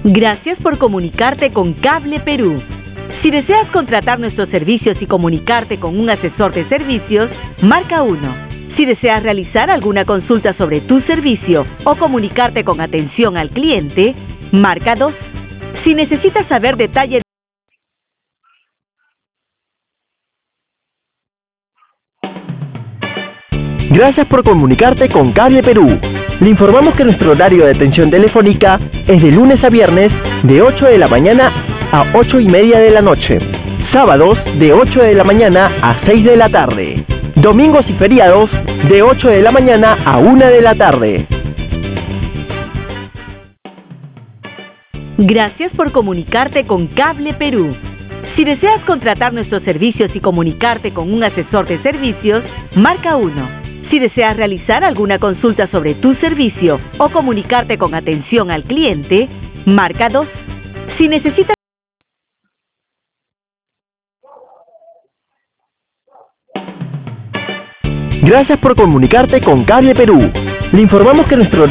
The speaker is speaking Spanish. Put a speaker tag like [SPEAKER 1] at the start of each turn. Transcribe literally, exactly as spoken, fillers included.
[SPEAKER 1] Gracias por comunicarte con Cable Perú. Si deseas contratar nuestros servicios y comunicarte con un asesor de servicios, marca uno. Si deseas realizar alguna consulta sobre tu servicio o comunicarte con atención al cliente, marca dos. Si necesitas saber detalles.
[SPEAKER 2] Gracias por comunicarte con Cable Perú. Le informamos que nuestro horario de atención telefónica es de lunes a viernes de ocho de la mañana a ocho y media de la noche. Sábados de ocho de la mañana a seis de la tarde. Domingos y feriados de ocho de la mañana a una de la tarde.
[SPEAKER 1] Gracias por comunicarte con Cable Perú. Si deseas contratar nuestros servicios y comunicarte con un asesor de servicios, marca uno. Si deseas realizar alguna consulta sobre tu servicio o comunicarte con atención al cliente, marca dos. Si necesitas.
[SPEAKER 2] Gracias por comunicarte con Cable Perú. Le informamos que nuestro